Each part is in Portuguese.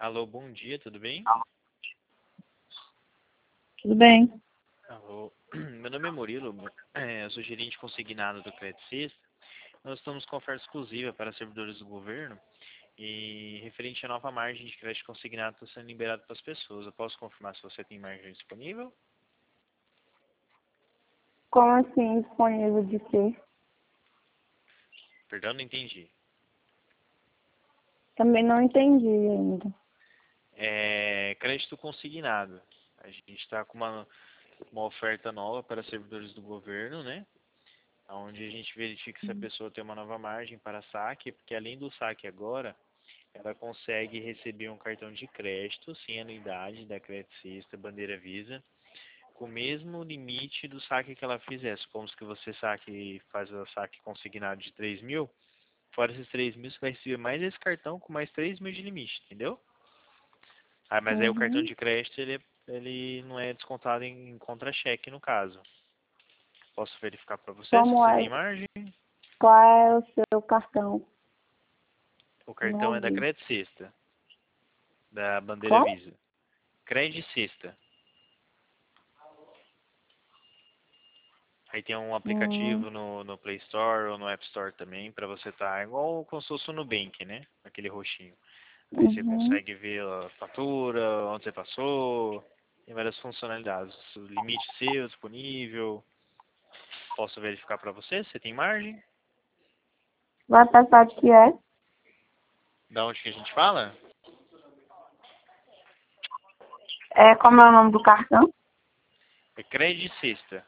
Alô, bom dia, tudo bem? Tudo bem? Alô, meu nome é Murilo, eu sou gerente consignado do Credit Suisse. Nós estamos com oferta exclusiva para servidores do governo e referente à nova margem de crédito consignado está sendo liberado para as pessoas. Eu posso confirmar se você tem margem disponível? Como assim, disponível de quê? Perdão, não entendi. Também não entendi ainda. É crédito consignado. A gente está com uma oferta nova para servidores do governo, né? Onde a gente verifica se a pessoa tem uma nova margem para saque, porque além do saque agora, ela consegue receber um cartão de crédito sem anuidade da Credit Suisse, da bandeira Visa, com o mesmo limite do saque que ela fizer. Supomos que você faz o saque consignado de 3 mil, fora esses 3 mil você vai receber mais esse cartão com mais 3 mil de limite, entendeu? Ah, mas aí o cartão Uhum. de crédito ele não é descontado em contra-cheque no caso. Posso verificar para você se Como você é? tem margem? Qual é o seu cartão? O Não cartão é da ouvi. Credit Suisse, da bandeira Qual? Visa. Credit Suisse. Aí tem um Hum, aplicativo no Play Store ou no App Store também, para você estar igual como se fosse o Nubank, né? Aquele roxinho. Aí você uhum. consegue ver a fatura, onde você passou, tem várias funcionalidades. O limite seu disponível. Posso verificar para você? Você tem margem? Vai passar de que é? Da onde que a gente fala? Como é o nome do cartão? É Credit Sexta.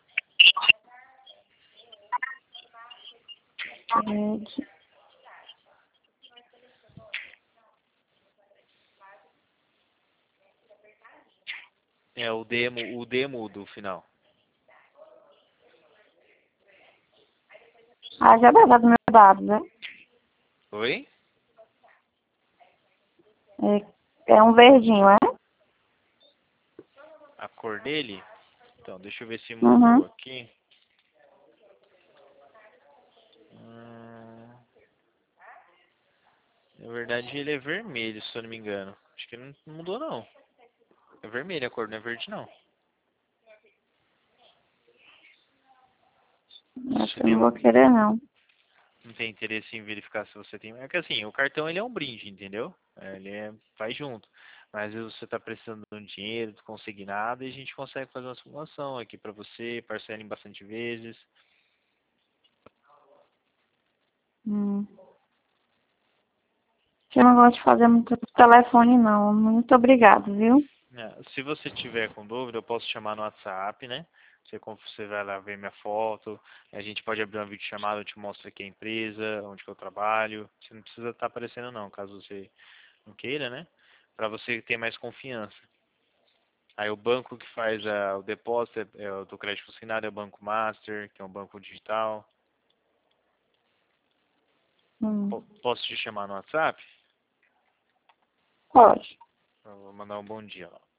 Gente. É o D do final. Ah, já deve do meu dado, né? Oi? É um verdinho, é? A cor dele? Então, deixa eu ver se mudou Uhum. aqui. Hum, Na verdade, ele é vermelho, se eu não me engano. Acho que não mudou, não. É vermelho a cor, não é verde, não. Acho Você que eu não vou tem, querer, não. não tem interesse em verificar se você tem. É que assim, o cartão ele é um brinde, entendeu? Faz junto. Mas se você está precisando de um dinheiro consignado, e a gente consegue fazer uma simulação aqui para você, parcela em bastante vezes. Hum. Eu não gosto de fazer muito telefone, não. Muito obrigado, viu? Se você tiver com dúvida, eu posso chamar no WhatsApp, né? Você vai lá ver minha foto, a gente pode abrir uma videochamada, eu te mostro aqui a empresa, onde que eu trabalho. Você não precisa estar aparecendo não, caso você não queira, né? Para você ter mais confiança. Aí o banco que faz o depósito é o do crédito consignado, é o Banco Master, que é um banco digital. Hum. Posso te chamar no WhatsApp? Pode. Eu vou mandar um bom dia lá.